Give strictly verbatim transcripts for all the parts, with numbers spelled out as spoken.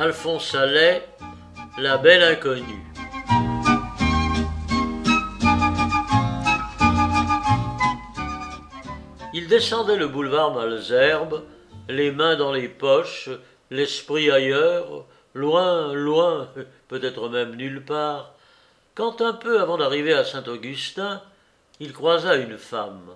Alphonse Allais, La belle inconnue. Il descendait le boulevard Malesherbes, les mains dans les poches, l'esprit ailleurs, loin, loin, peut-être même nulle part, quand un peu avant d'arriver à Saint-Augustin, il croisa une femme.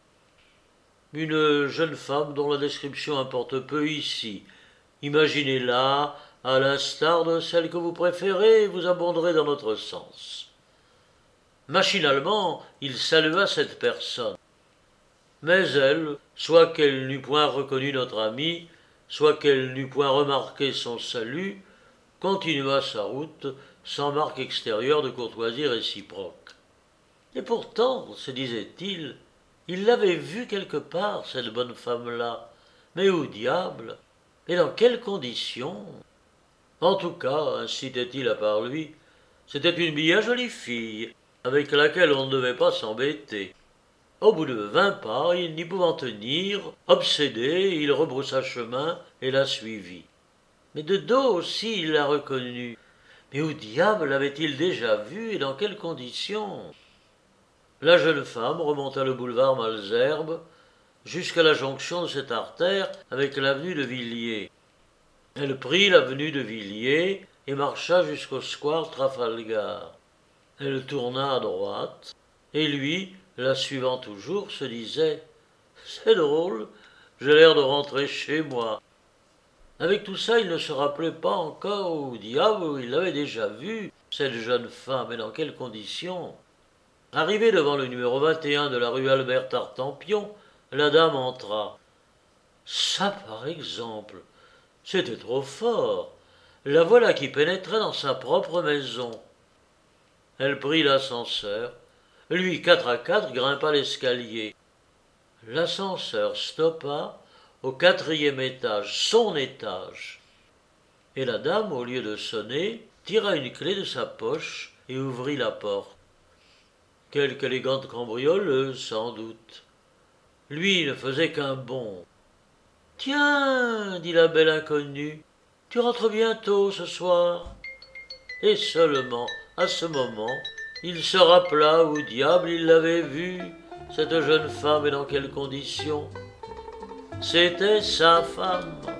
Une jeune femme dont la description importe peu ici. Imaginez-la, à l'instar de celle que vous préférez, et vous abonderez dans notre sens. Machinalement, il salua cette personne. Mais elle, soit qu'elle n'eût point reconnu notre ami, soit qu'elle n'eût point remarqué son salut, continua sa route sans marque extérieure de courtoisie réciproque. Et pourtant, se disait-il, il l'avait vue quelque part, cette bonne femme-là. Mais où diable? Et dans quelles conditions? En tout cas, incitait-il à part lui, c'était une bien jolie fille, avec laquelle on ne devait pas s'embêter. Au bout de vingt pas, il n'y pouvant tenir, obsédé, il rebroussa chemin et la suivit. Mais de dos aussi il la reconnut. Mais où diable l'avait-il déjà vue et dans quelles conditions? La jeune femme remonta le boulevard Malesherbes jusqu'à la jonction de cette artère avec l'avenue de Villiers. Elle prit l'avenue de Villiers et marcha jusqu'au square Trafalgar. Elle tourna à droite, et lui, la suivant toujours, se disait « C'est drôle, j'ai l'air de rentrer chez moi ». Avec tout ça, il ne se rappelait pas encore où diable il l'avait déjà vue, cette jeune femme, et dans quelles conditions. Arrivé devant le numéro vingt et un de la rue Albert Tartampion, la dame entra. Ça, par exemple, c'était trop fort. La voilà qui pénétrait dans sa propre maison. Elle prit l'ascenseur. Lui, quatre à quatre, grimpa l'escalier. L'ascenseur stoppa au quatrième étage, son étage. Et la dame, au lieu de sonner, tira une clé de sa poche et ouvrit la porte. Quelque élégante cambrioleuse, sans doute. Lui ne faisait qu'un bond. « Tiens, dit la belle inconnue, tu rentres bientôt ce soir ?» Et seulement, à ce moment, il se rappela où diable il l'avait vue, cette jeune femme, et dans quelles conditions. C'était sa femme.